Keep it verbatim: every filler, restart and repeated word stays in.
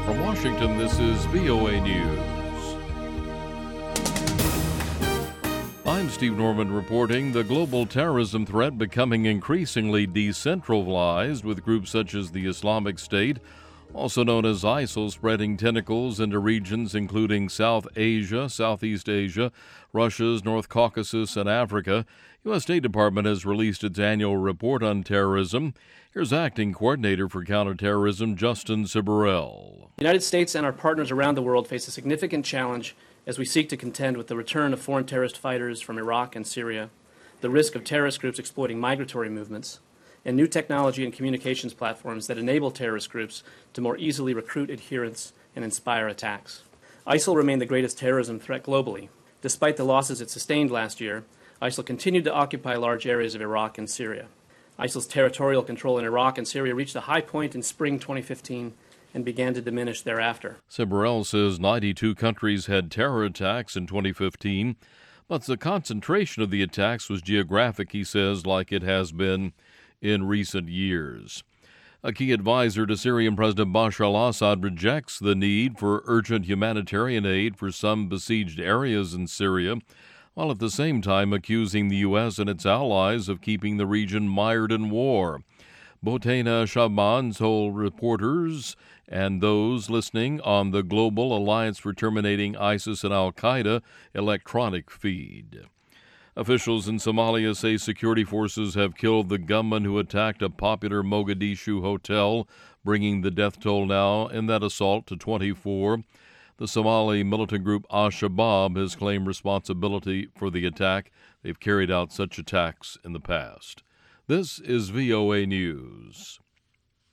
From Washington, this is V O A News. I'm Steve Norman reporting the global terrorism threat becoming increasingly decentralized, with groups such as the Islamic State, also known as ISIL, spreading tentacles into regions including South Asia, Southeast Asia, Russia's North Caucasus, and Africa. U S. State Department has released its annual report on terrorism. Here's Acting Coordinator for Counterterrorism, Justin Siberel. The United States and our partners around the world face a significant challenge as we seek to contend with the return of foreign terrorist fighters from Iraq and Syria, the risk of terrorist groups exploiting migratory movements, and new technology and communications platforms that enable terrorist groups to more easily recruit adherents and inspire attacks. ISIL remained the greatest terrorism threat globally. Despite the losses it sustained last year, ISIL continued to occupy large areas of Iraq and Syria. ISIL's territorial control in Iraq and Syria reached a high point in spring twenty fifteen and began to diminish thereafter. Siberel says ninety-two countries had terror attacks in twenty fifteen, but the concentration of the attacks was geographic, he says, like it has been in recent years. A key advisor to Syrian President Bashar al-Assad rejects the need for urgent humanitarian aid for some besieged areas in Syria, while at the same time accusing the U S and its allies of keeping the region mired in war. Botena Shaban told reporters and those listening on the Global Alliance for Terminating ISIS and al-Qaeda electronic feed. Officials in Somalia say security forces have killed the gunman who attacked a popular Mogadishu hotel, bringing the death toll now in that assault to twenty-four. The Somali militant group Al-Shabaab has claimed responsibility for the attack. They've carried out such attacks in the past. This is V O A News.